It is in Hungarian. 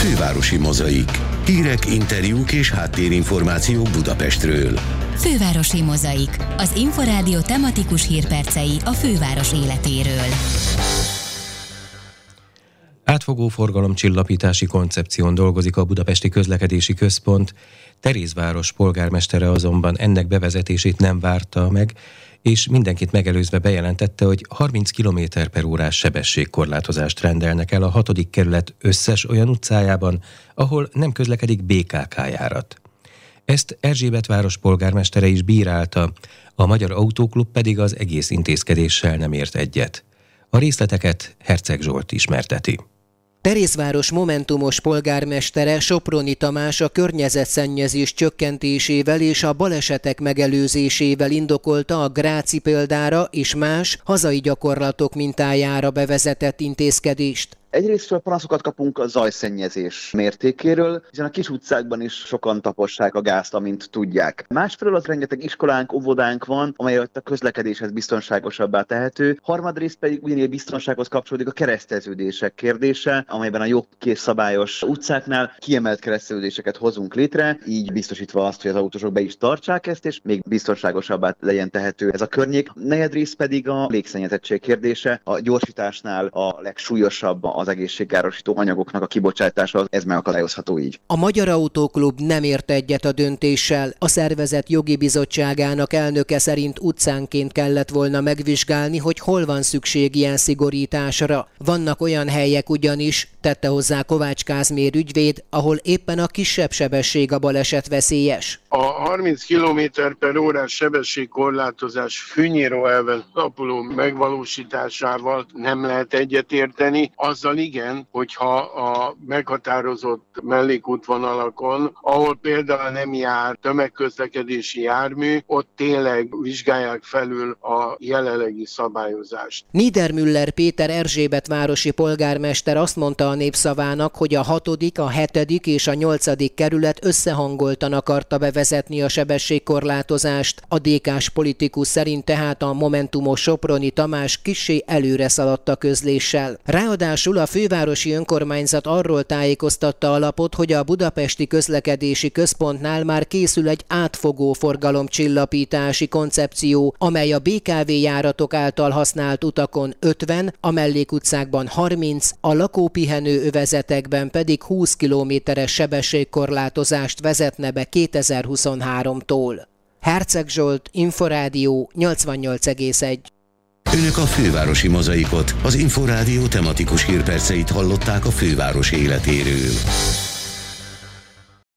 Fővárosi Mozaik. Hírek, interjúk és háttérinformációk Budapestről. Fővárosi Mozaik. Az Inforádió tematikus hírpercei a főváros életéről. Átfogó forgalomcsillapítási koncepción dolgozik a Budapesti Közlekedési Központ. Terézváros polgármestere azonban ennek bevezetését nem várta meg, és mindenkit megelőzve bejelentette, hogy 30 km/órás sebességkorlátozást rendelnek el a 6. kerület összes olyan utcájában, ahol nem közlekedik BKK járat. Ezt Erzsébetváros polgármestere is bírálta, a Magyar Autóklub pedig az egész intézkedéssel nem ért egyet. A részleteket Herceg Zsolt ismerteti. Terézváros momentumos polgármestere Soproni Tamás a környezetszennyezés csökkentésével és a balesetek megelőzésével indokolta a gráci példára és más hazai gyakorlatok mintájára bevezetett intézkedést. Egyrésztről panaszokat kapunk a zajszennyezés mértékéről, hiszen a kis utcákban is sokan tapossák a gázt, amint tudják. Másfelől az rengeteg iskolánk, óvodánk van, amely a közlekedéshez biztonságosabbá tehető. Harmadrészt pedig ugyanígy biztonsághoz kapcsolódik a kereszteződések kérdése, amelyben a jogkészszabályos utcáknál kiemelt kereszteződéseket hozunk létre, így biztosítva azt, hogy az autósok be is tartsák ezt, és még biztonságosabbá legyen tehető ez a környék. Negyedrészt pedig a légszennyezettség kérdése, a gyorsításnál a legsúlyosabb az egészségkárosító anyagoknak a kibocsátása, ez megakadályozható így. A Magyar Autóklub nem ért egyet a döntéssel. A szervezet jogi bizottságának elnöke szerint utcánként kellett volna megvizsgálni, hogy hol van szükség ilyen szigorításra. Vannak olyan helyek ugyanis, tette hozzá Kovács Kázmér ügyvéd, ahol éppen a kisebb sebesség a baleset veszélyes. A 30 km/h sebességkorlátozás fűnyíró elven alapuló megvalósításával nem lehet egyetérteni. Azzal igen, hogyha a meghatározott mellékútvonalakon, ahol például nem jár tömegközlekedési jármű, ott tényleg vizsgálják felül a jelenlegi szabályozást. Niedermüller Péter erzsébetvárosi polgármester azt mondta a Népszavának, hogy a 6., a 7. és a 8. kerület összehangoltan akarta bevezetni a sebességkorlátozást. A DK-s politikus szerint tehát a momentumos Soproni Tamás kissé előre szaladt a közléssel. Ráadásul a fővárosi önkormányzat arról tájékoztatta a lapot, hogy a Budapesti Közlekedési Központnál már készül egy átfogó forgalomcsillapítási koncepció, amely a BKV járatok által használt utakon 50, a mellékutcákban 30, a lakópihenő övezetekben pedig 20 kilométeres sebességkorlátozást vezetne be 2023-tól. Herceg Zsolt, Inforádió 88,1. Önök a Fővárosi Mozaikot, az Inforádió tematikus hírperceit hallották a főváros életéről.